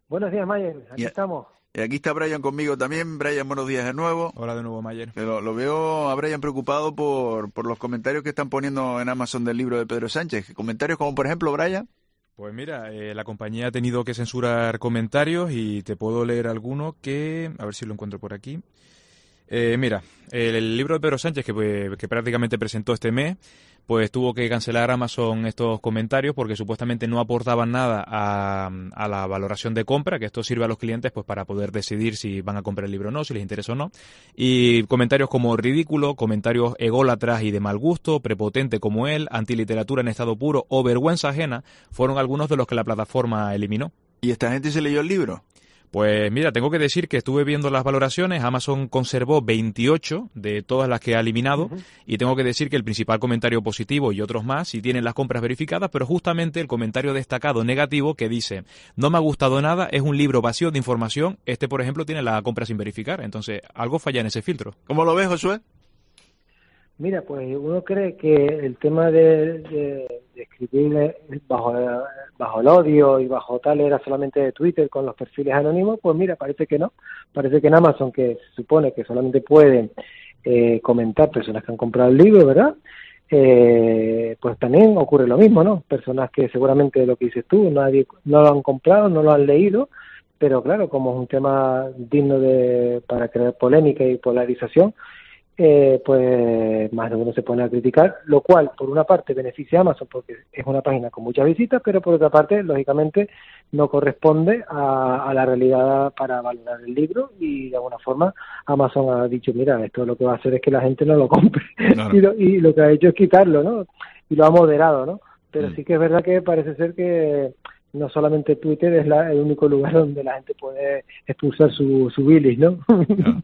Buenos días, Mayer. Y, Aquí estamos. y aquí está Brian conmigo también. Brian, buenos días de nuevo. Hola de nuevo, Mayer. Pero lo veo a Brian preocupado por los comentarios que están poniendo en Amazon del libro de Pedro Sánchez. Comentarios como, por ejemplo, Brian. Pues mira, la compañía ha tenido que censurar comentarios y te puedo leer alguno que... A ver si lo encuentro por aquí. Mira, el libro de Pedro Sánchez que prácticamente presentó este mes, pues tuvo que cancelar Amazon estos comentarios porque supuestamente no aportaban nada a la valoración de compra, que esto sirve a los clientes pues para poder decidir si van a comprar el libro o no, si les interesa o no. Y comentarios como ridículo, comentarios ególatras y de mal gusto, prepotente como él, antiliteratura en estado puro o vergüenza ajena, fueron algunos de los que la plataforma eliminó. ¿Y esta gente se leyó el libro? Pues mira, tengo que decir que estuve viendo las valoraciones, Amazon conservó 28 de todas las que ha eliminado y tengo que decir que el principal comentario positivo y otros más sí tienen las compras verificadas, pero justamente el comentario destacado negativo que dice no me ha gustado nada, es un libro vacío de información, este por ejemplo tiene la compra sin verificar, entonces algo falla en ese filtro. ¿Cómo lo ves, Josué? Mira, pues uno cree que el tema de escribir bajo el odio y bajo tal era solamente de Twitter con los perfiles anónimos, pues mira, parece que no. Parece que en Amazon, que se supone que solamente pueden comentar personas que han comprado el libro, ¿verdad? Pues también ocurre lo mismo, ¿no? Personas que seguramente lo que dices tú, nadie no lo han comprado, no lo han leído, pero claro, como es un tema digno para crear polémica y polarización, pues más de uno se pone a criticar, lo cual por una parte beneficia a Amazon porque es una página con muchas visitas, pero por otra parte, lógicamente, no corresponde a la realidad para valorar el libro y de alguna forma Amazon ha dicho, mira, esto lo que va a hacer es que la gente no lo compre. Claro. y lo que ha hecho es quitarlo, ¿no? Y lo ha moderado, ¿no? Pero sí que es verdad que parece ser que no solamente Twitter es el único lugar donde la gente puede expulsar su bilis, ¿no? Claro.